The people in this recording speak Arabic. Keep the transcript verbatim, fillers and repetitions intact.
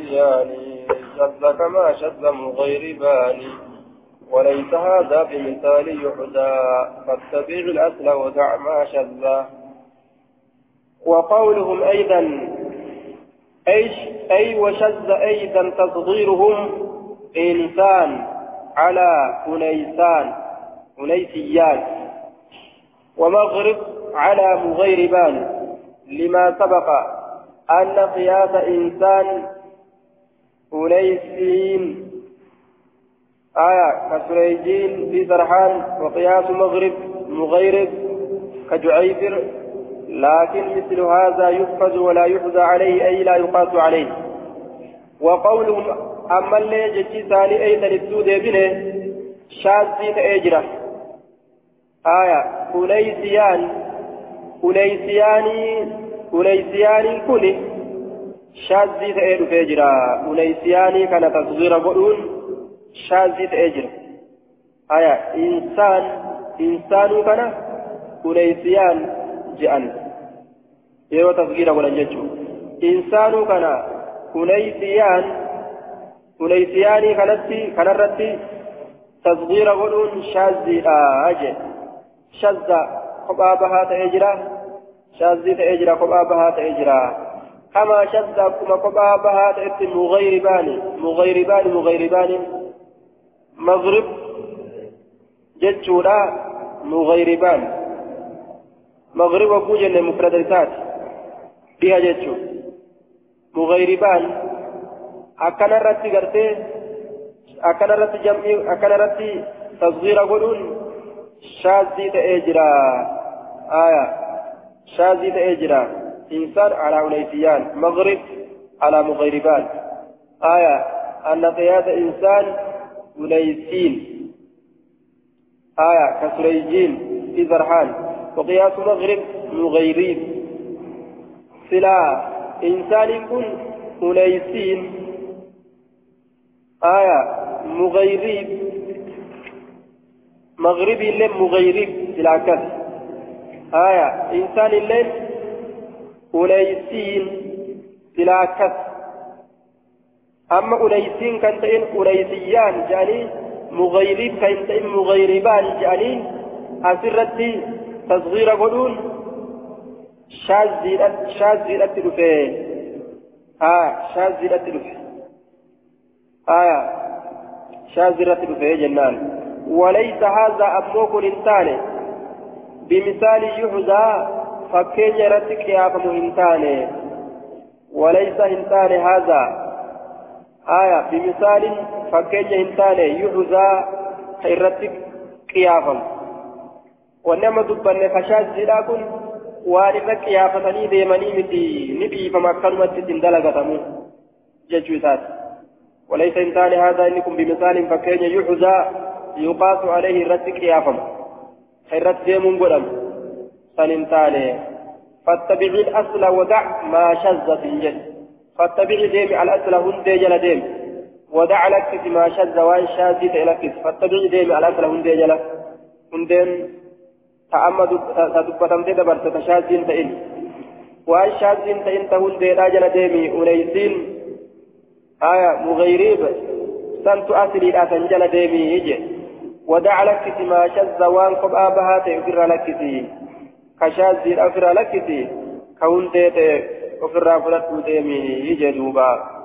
أوليسيان شذ كما شذ مغيربان وليس هذا بمثال يحدى فاتبع الأصل ودع ما شذ. وقولهم أيضا أيش أي وشذ أيضا تصغيرهم إنسان على أنيسان أنيسيان ومغرب على مغيربان لما سبق أن قياس إنسان أنيسين آية كسريجين في سرحان وقياس مغرب مغيرب كجعيفر لكن مثل هذا يحفظ ولا يحظى عليه أي لا يقاس عليه. وقولهم أما اللي جتي ثاني أي تلبسوا بنه شاذي تأجره آية أوليسيان أوليسياني أوليسياني كوني شاذي تأجر فيجرا أوليسياني كان تصغير قلون شاذي تأجر آية إنسان إنسان كان أوليسيان جأن يرو تصغير ولا جتشو إنسان كان أوليسيان أوليسياني كانت كانت تصغير قلون شاذي آجي شذ قبابها تأجرا شاذي تأجرا قبابها تأجرا كما شذ كما قبابها تأتي مغيربان مغيربان مغيربان مغرب جتشولا مغيربان مغرب وكوجن مفردات بها جتشو مغيربان أكن رتي قرتي أكن رتي جمعي أكن رتي تصغير قلون شاذي تأجرا آية شاذي تأجرا إنسان على أوليسيان مغرب على مغيربان آية أن قياس إنسان أوليسين آية كسريجين في زرحان وقياس مغرب مغيرين سلا إنسان يكون أوليسين آية مغيرين مغربي لم مغيرب سلاكت آية إنسان الليل أوليسين سلاكت أما أوليسين كنتين أوليسيان جاني مغيرب كنتين مغيربان جاني أسرتي تصغير قلون شاذي أتلفه آه شاذي أتلفه آية شاذي أتلفه جنان وليس هذا أبوك الإنسان بمثال يحظى فكين يرتك يا أبو إنسان وليس إنسان هذا آية بمثال فكين إنسان يحظى يرتك قيافا ونما دبن فشاذ لكن وان قيافتني ديمني متي نبي فما كلمة تندلغتمو ججوتات وليس إنسان هذا إنكم بمثال فكين يحظى يقاس عليه الرتك يافم خيرت ديمون قدم سننتاني فاتبع الأصل ودع ما شذ في الجد فاتبع ديم على الأصل هندي جل ديم ودع لك ما شذ وان شاذ تلكس فاتبع ديم على الأصل هندي جل هندين تأمد تدبتم تدبر تتشاذين تئن وان شاذين تئن تهندي راجل ديمي أوليسين آية مغيريب سنت أصلي لا تنجل ديمي يجي ودع لك ما شذ وان قبآ بها تأفر لك كشاذ أفر لك كون تيت أفر فلت ديمي يجي دوبا